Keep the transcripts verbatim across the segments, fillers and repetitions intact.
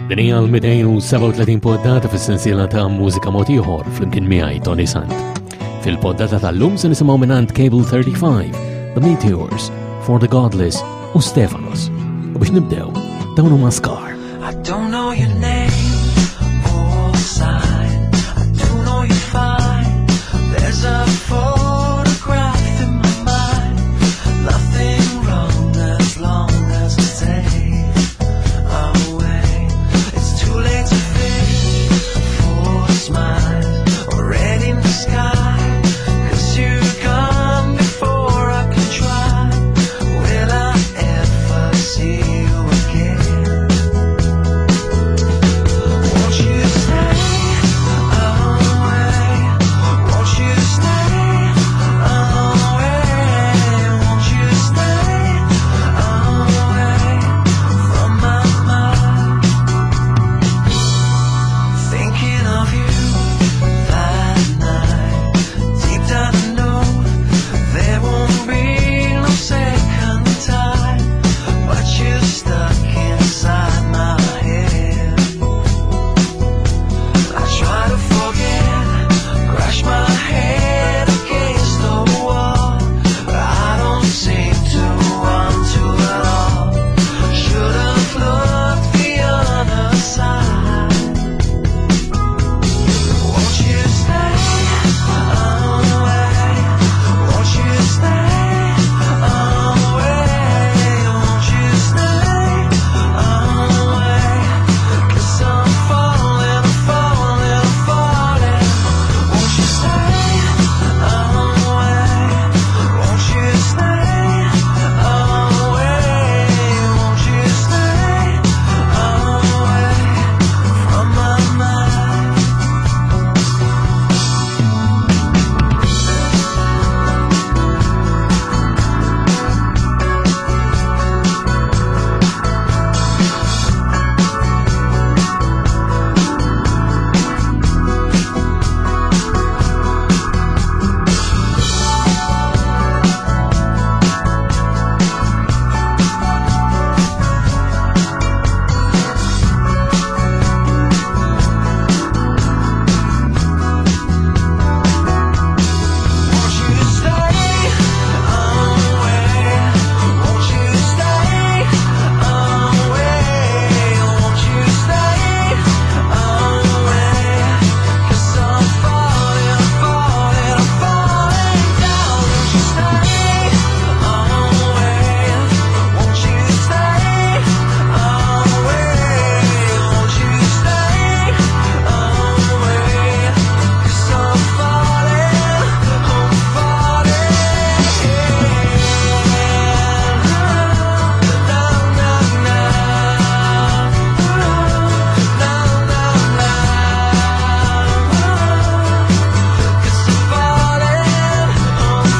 Din hija l-mejtejn u seba' u tletin poddata fis-sensiela ta' mużika mod ieħor flimkien miegħi Tony Sant. Fil-poddata tal-lum se nisimgħu mingħand Cable thirty-five, The Meteors, For the Godless u Stefanos. U biex nibdew, dawn huma Scar. I don't know your name or sign. I do know you're fine. There's a photograph in my mind. Nothing wrong as long as it's safe away. It's too late to fake for smiles or red in the sky. 'Cause you're gone before I can try. Will I ever see you again? Won't you stay away? Won't you stay away? Won't you stay away from my mind? Thinking of you that night. Deep down I know there won't be no second time. But you're stuck inside my head. I try to forget, crash my head against the wall, but I don't seem to want to at all. Should've looked the other side. Won't you stay away? Won't you stay away? Won't you stay away? 'Cause I'm falling, I'm falling, I'm falling. Won't you stay away? Won't you stay away? Won't you stay away from my mind? Won't you stay away? Won't you stay away? Won't you stay away? 'Cause I'm falling, I'm falling, I'm falling down. Won't you stay away? Won't you stay away? Won't you stay away? 'Cause I'm falling, I'm falling. Na, na, na. Na, na, na. 'Cause I'm falling, I'm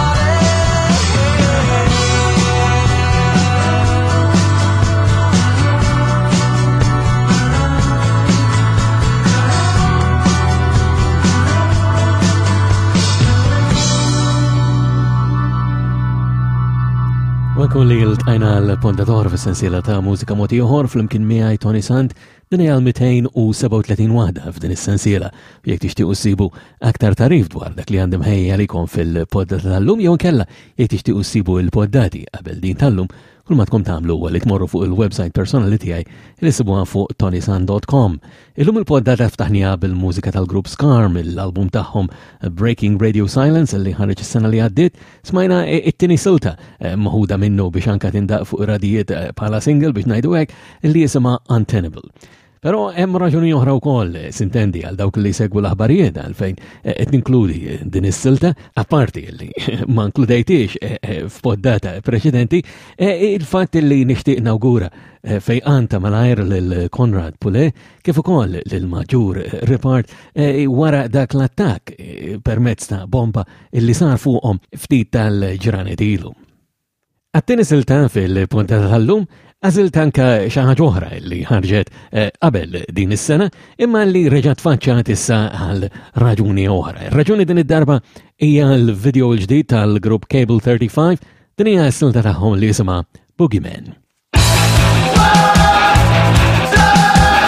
Welkom li l-tajna l-pondator fis-sensiela ta' mużika mod ieħor flimkien miegħi Tony Sant. Din hija l-mejtejn u seba' u tletin waħda f'din is-sensiela. Jekk tixtiequ ssibu aktar tarif dwar dak li għandhom ħejja għalikom fil-poddata tal-lum jew inkella jekk tixtiequ ssibu l-poddati qabel din tal-lum, kull ma tkun tagħmlu huwa li tmorru fuq il-website personali tiegħi li sibuha fuq tony sant dot com. Illum il-poddata ftaħnija bil-mużika tal-grupp Scar mill-album tagħhom Breaking Radio Silence li ħareġ is-sena li għaddiet. Smajna it-tieni silta maħuda minnu biex anka tindaq fuq radijiet bħala single biex ngħidu hekk li jisimha Untenable. Però hemm raġuni oħra wkoll sintendi għal dawk li segwu l-aħbarijiet għalfejn qed ninkludi din is-silta apparti li ma nkludejtix f'poddata preċedenti il-fatt li nixtieq nawgura fejqanta malajr lil Conrad Poulet kif ukoll lil Maġur Ripart wara dak l-attakk permezz ta' bomba illi sar fuqhom ftit tal-ġranet ilu. Għat-tieni silta fil-puntata tal-lum għażilt anke xi ħaġa oħra li ħarġet qabel din is-sena imma li reġgħet faċċat issa għal raġuni oħra. Ir-raġuni din id-darba hija l-video l-ġdid tal-grupp Cable thirty-five, din hija s-silta tagħhom li jisimha Boogeyman. One, two,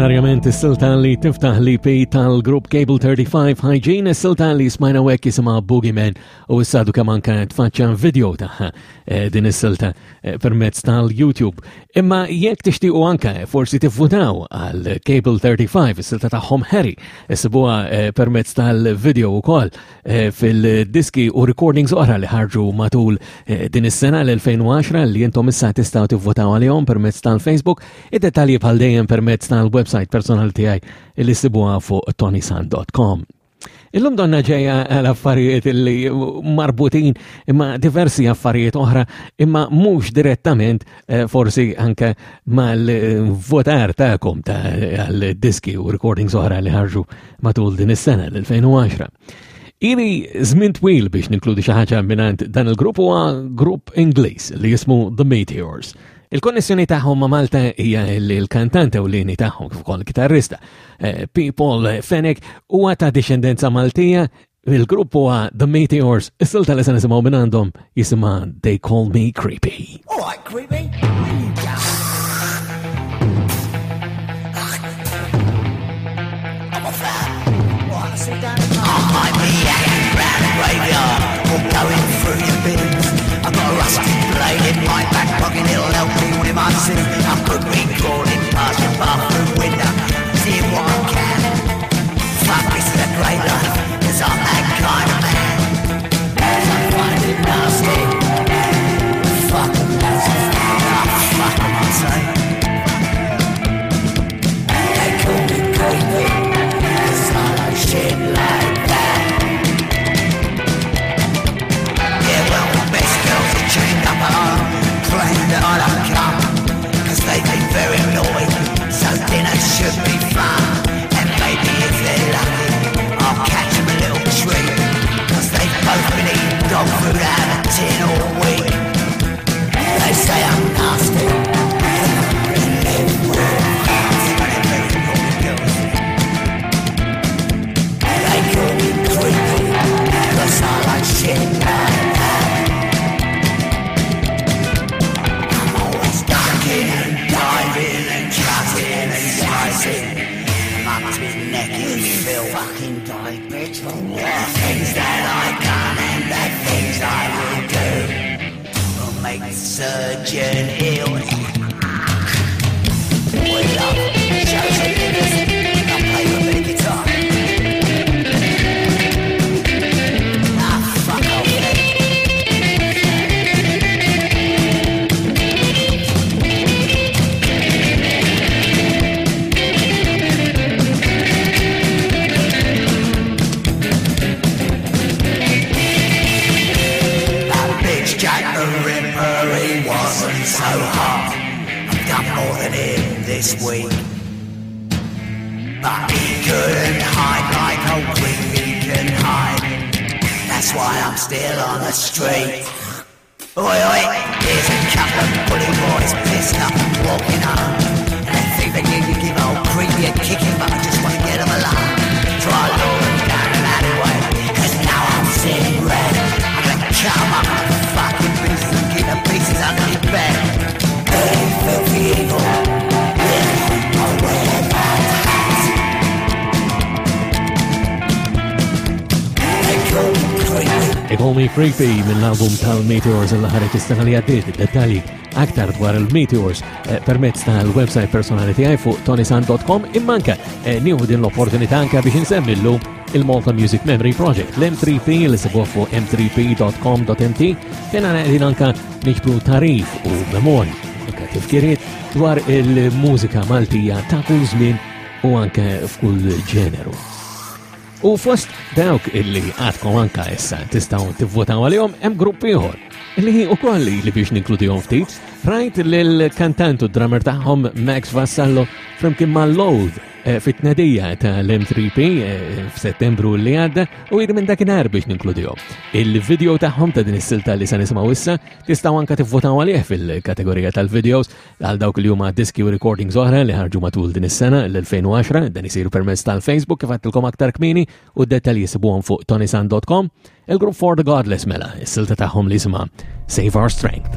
oriġinarjament is-silta li tiftaħ li pi tal-grupp Cable thirty-five Hygiene, is-silta li smajna wek jisimha Boogeyman u s-sadu kemm anke tfaċċa video tagħha din is-silta permezz tal-YouTube. Imma jekk tixtiequ anke forsi tivvutaw għal Cable thirty-five, is-silta tagħhom Harry, issibuha permezz tal-video wkoll fil-diski u recordings oħra li ħarġu matul din is-sena l-elfejn u għaxra li intom issa tistgħu tivvutaw għalihom permezz tal-Facebook. Id-dettalji bħal dejjem permezz tal-website personali tiegħi li sibuha fuq tonysan dot com. Illum donna ġejja l-affarijiet li marbutin imma diversi affarijiet oħra imma mhux direttament forsi anke mal-votar tagħkom tal-diski u recordings oħra li ħarġu matul din is-sena l-elfejn u għaxra. Ili żmien twil biex ninkludi xi ħaġa minant dan il-grupp huwa grupp Ingliż li jismu The Meteors. Il-konnessjoni tagħhom ma' Malta hija l-kantant ewlieni tagħhom kif ukoll kitarrista. Paul Fenech huwa ta' discendenza Maltija, il-grupp huwa The Meteors, is-silta li se nisimgħu minn għandhom jisimha They Call Me Creepy. All right, creepy. Where you going? I'm a fan. What? Sit down and talk. I'm the hanging round the graveyard, or going through your bins. I've got a rusty blade in my back pocket, it'll help me with my sins. I could be crawling past your bathroom window, seeing what I can. Fuck, this is a great life, cause I'm that kind of man. I find it nasty. Fuck, that's a oh, fuck, I might say. They call me creepy, cause I like shit like that. Yeah, well, the best girls are chained up at home, praying that I don't come, cause they've been very naughty, so dinner should be fun. And maybe if they're lucky, I'll catch them a little treat, cause they've both been eating dog food out of a tin all week. They say I'm nasty, and live with they call me creepy, cause I like shit like that. I'm always ducking and diving and cutting and slicing, mucked with neck in Phil. Fucking die, bitch. The things that I can and the things I will do will make the surgeon ill. We love shows and dinners. I play a bit of guitar. Ah, fuck off, then. Jack the Ripper, he wasn't so hot. I've done more than him this week, but he couldn't hide like old Creepy can hide. That's why I'm still on the street. Oi, oi, here's a couple of bully boys pissed up and walking home, and they think they need to give old Creepy a kicking, but I just want to get them alone. Try luring down an alleyway, cause now I'm seeing red. I'm gonna come up and fucking pieces and get the pieces under your bed. Dirty, filthy evil. Yeah, I wear that hat. They call me creepy. They Call Me Creepy mill-album tal-Meteors il ħareġ is-sena li għaddiet. Id-dettalji aktar dwar il-Meteors permezz tal-website personali tiegħi fuq tonysan dot com, imma anke nieħu din l-opportunità anke biex insemmillu il-Malta Music Memory Project, l-M three P li sibuh fuq m three p dot com dot m t, fejn qegħdin anke niġbru tarif u memorji, anke tifkiriet dwar il-mużika Maltija ta' kull żmien u anke f'kull ġeneru. U fost dawk illi għadkom anka issa tistgħu tivvotaw għalihom hemm grupp ieħor illi wkoll li biex ninkludihom ftit, rajt lill-kantant u drummer tagħhom Max Vassallo flimkien mal-Load fit-tnedija tal-M three P f'Settembru li għadda u jiri minn dakinhar biex ninkludihom. Il-video tagħhom ta' din is-silta li se nisimgħu issa tistgħu anke tivvotaw għalih fil-kategorija tal-videos għal dawk li huma diski u recordings oħra li ħarġu matul din is-sena l-elfejn u għaxra, dan isiru permezz tal-Facebook kif għattilkom aktar kmieni u d-dettalji jisibuhom fuq tonysan dot com. Il-grupp For the Godless mela, is-silta tagħhom li jisimha Save Our Strength.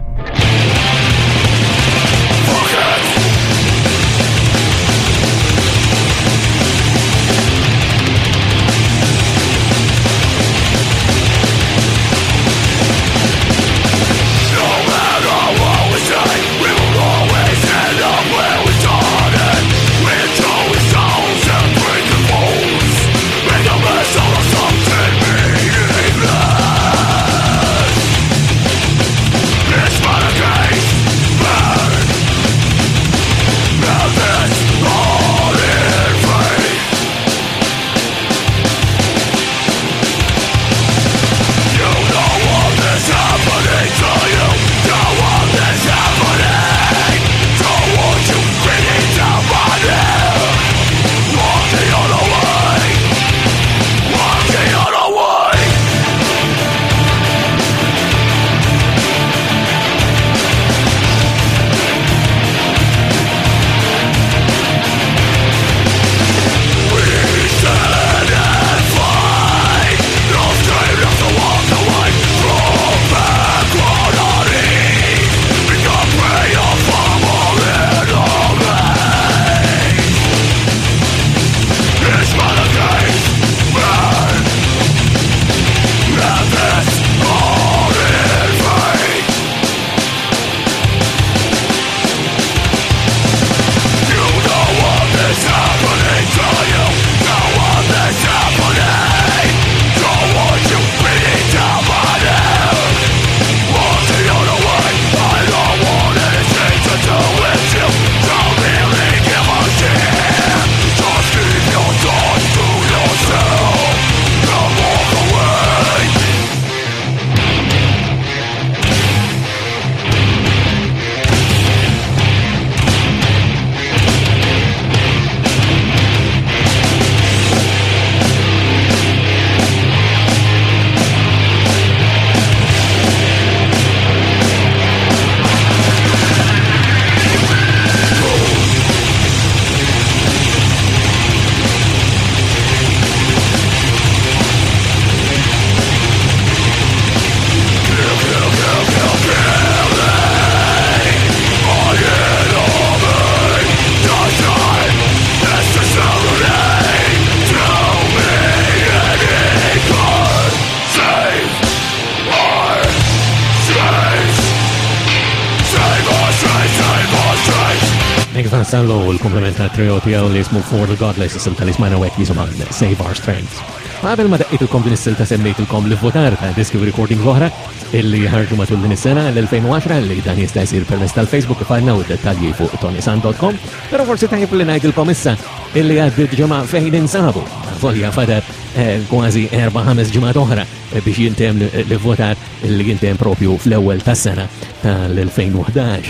Sallo l-komplement ta' trio tiegħu li jismu For the Godless, is-silta li smajna wek jisimha Save Our Strength. Qabel ma daqqitulkom din is-silta semmejtilkom li votar ta' diski recording oħra illi ħarġu matul din is-sena l-elfejn u għaxra li dan jista' jsir permezz tal-Facebook ifadna u d-dettalji fuq tonisan dot com, però forsi tajjeb li ngħidilkom issa illi għaddit ġimgħa fejn insabu. Volja fadar kważi erba' ħames ġimgħat oħra biex jintem li votar illi jintem propju fl-ewwel tas-sena tal-elfejn u ħdax.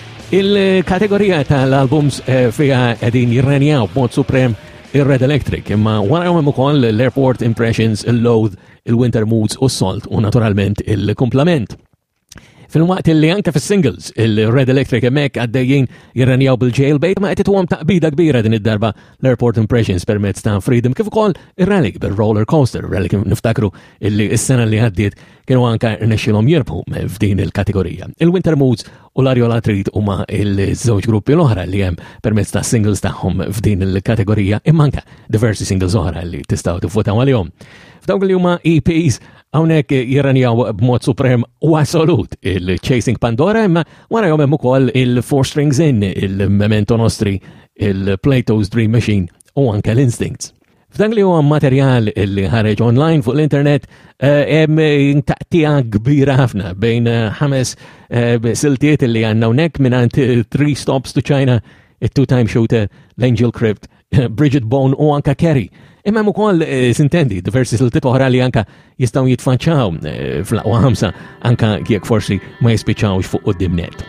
Il-kategorija tal-albums fija qegħdin jirrenjaw b'mod suprem ir-Red Electric, imma warahom ukoll l-Airport Impressions, il-Loathe, il-Winter Moods u s-Salt u naturalment il-Kumplament. Fil-waqt li anke fis-singles il-Red Electric hemmhekk għaddejjin jirrenjaw bil-Jailbait ma qed ituhom taqbida kbira din id-darba l-Airport Impressions permezz ta' Freedom kif ukoll ir-Relic bil-Roller Coaster, Relic niftakru illi s-sena li għaddiet kienu anke rnexxilhom jirbħu f'din il-kategorija. Il-Winter Moods u l-Ariola Treat huma l-żewġ gruppi l-oħra li hemm permezz ta' singles tagħhom f'din il-kategorija imma anke diversi singles oħra li tistgħu tivvotaw għalihom. F'dawk li huma E Ps hawnhekk jirranjaw b'mod suprem u assolut il-Chasing Pandora, imma warahom hemm ukoll il-Four Strings In, il-Memento Nostri, il-Plato's Dream Machine u anke l-Instincts. F'dan li huwa materjal li ħareġ online fuq l-internet hemm taqtija kbira ħafna bejn ħames siltiet li għandna hawnhekk mingħand Three Stops to China, it-Two-Time Shooter, l-Angel Crypt, Bridget Bone u anka Kerry. Imma hemm ukoll sintendi diversi siltiet oħra li anka jistgħu jitfaċċaw fl-aqwa ħamsa anka jekk forsi ma jispiċċawx fuq qudiemnet.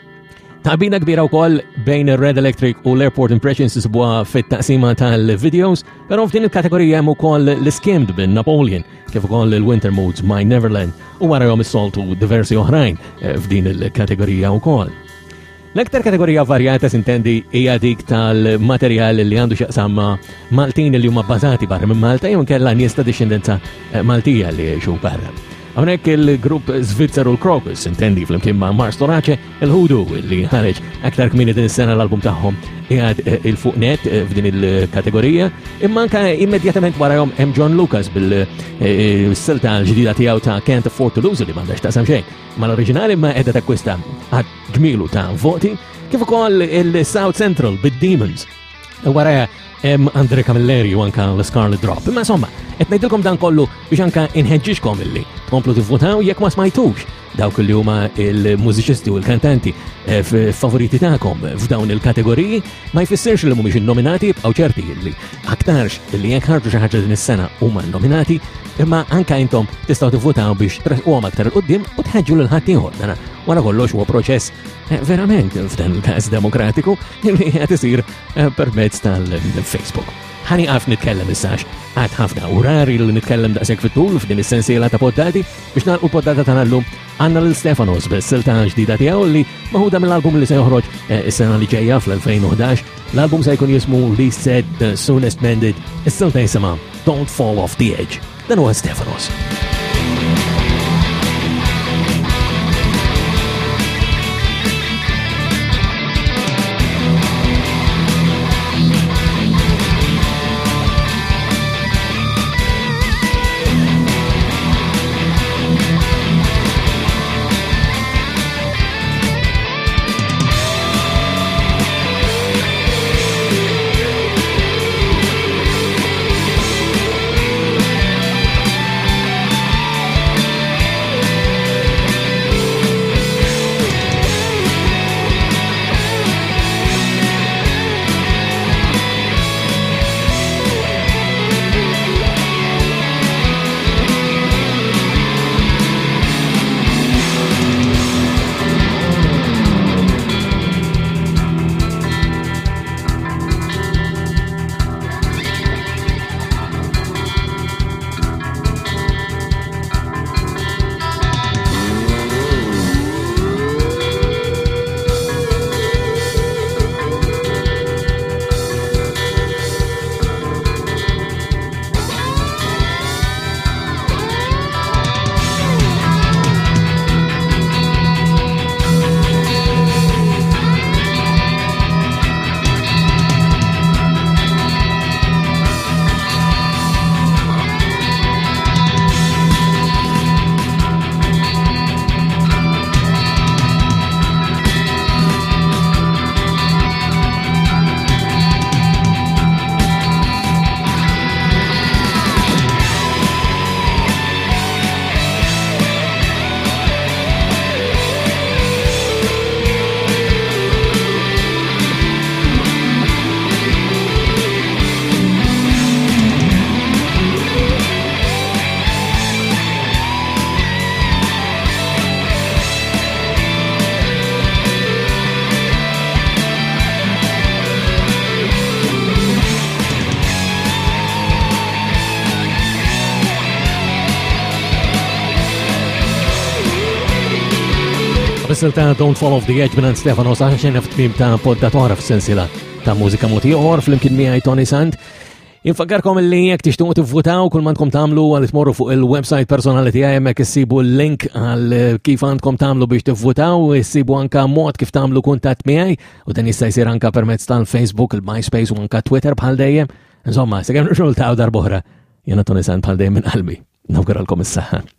Taqbina kbira wkoll bejn ir-Red Electric u l-Airport Impressions isbuha fit-taqsima tal-videos, però f'din il-kategorija hemm ukoll l-Skimmed bin Napoleon, kif ukoll il-Winter Moods My Neverland u warahom is-Salt u diversi oħrajn f'din il-kategorija wkoll. L-aktar kategorija varjata sintendi hija dik tal-materjal li għandu x'jaqsam Maltin li huma bbażati barra minn Malta jew inkella nies ta' discendenza Maltija li jgħixu barra. Hawnhekk il-grupp Svizzeru l-Crocus intendi flimkien ma' Mars Torace, il-Hoodoo li ħareġ aktar kmini din is-sena l-album tagħhom qiegħed il-fuqnet f'din il-kategorija, imma anke immedjatament warahom hemm John Lucas bil-silta l-ġdida tiegħu ta' Can't Afford to Lose li m'għandax taqsam xejn mal-oriġinali imma qiegħda takkwista għad ġmielu ta' voti, kif ukoll il-South Central bid-Demons. Wara hemm Andre Camilleri u anka l-Scarlet Drop. Imma insomma, qed ngħidilkom dan kollu biex anka inħeġġixkom illi tkomplu tivvotaw jekk ma smajtux dawk li huma il-mużiċisti u l-kantanti favoriti tagħkom f'dawn il-kategoriji ma jfissirx li mhumiex innominati b'għaw ċerti li aktarx li jekk ħarġu xi ħaġa din is-sena huma nominati, imma anke intom tistgħu tivvotaw biex tresquhom aktar il qudiem u tħeġġu lil ħadd ieħor. Dana wara kollox huwa proċess verament f'dan il-każ demokratiku li qed isir permezz tal-Facebook. Ħani għaf nitkellem issax, għad ħafna urari li nitkellem daqsek fit-tul f'din is-sensiela ta' poddati biex nagħlqu poddata ta' nallum għandna l-Stefanos bis-silta ġdida tiegħu li maħuda mill-album li se joħroġ is-sena li ġejja fl-elfejn u ħdax. L-album se jkun jismu Least Said, The Soonest Mended, is-silta jisimha Don't Fall Off the Edge. Dan huwa Stefanos. Wessel ta' Don't Fall Off the Edge minn Stefano Saħxen f'tmim ta' poddatora f'sensila ta' mużika motiħor fl-imkien miegħi Tony Sant. Infakkarkom li jekk tixtuqu tivvutaw kull ma tkom tagħmlu għal tmorru fuq il-website personali tiegħi hemmhekk issibu l-link għal kif għandkom tagħmlu biex tivvutaw, issibu anke mod kif tagħmlu kuntatt miegħi u dan jista' jsir anke permezz tal-Facebook, il-MySpace u anke Twitter bħal dejjem. Insomma, se kemm nirġgħu ta' darb'oħra, jiena Tony Sant bħal dejjem minn qalbi. Nawguralkom is-saħħa.